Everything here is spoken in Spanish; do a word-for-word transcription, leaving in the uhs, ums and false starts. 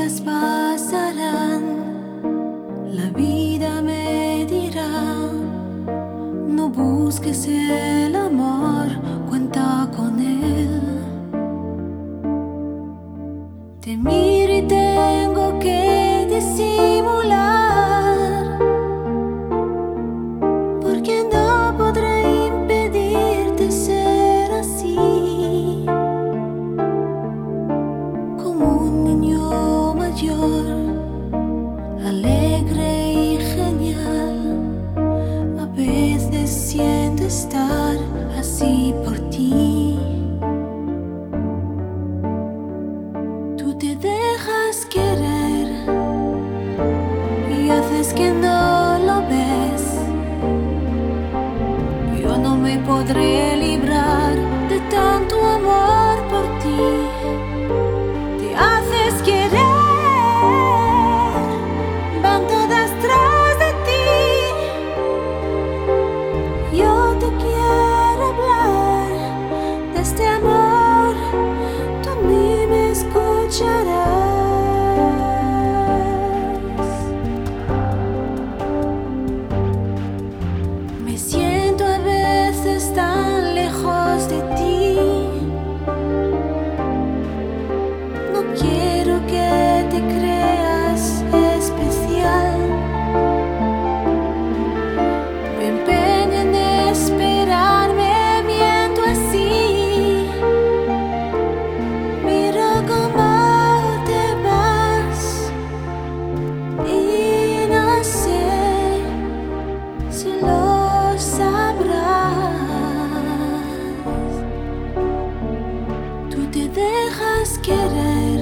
días pasarán, la vida me dirá, no busques el amor, cuenta con él. Te miro y tengo que disimular, porque no podré impedirte ser así, como un niño mayor, alegre y genial. A veces siento estar así por ti. Tú te dejas querer y haces que no lo ves. Yo no me podré librar de tanto amor por ti. Te haces querer, van todas tras de ti. Yo te quiero hablar de este amor, tú a mí me escucharás. Me siento a veces tan lejos de ti. No quiero que te creas especial. Me empeño en esperarme, miento así. Miro cómo te vas y no sé si lo sabrás. Tú te dejas querer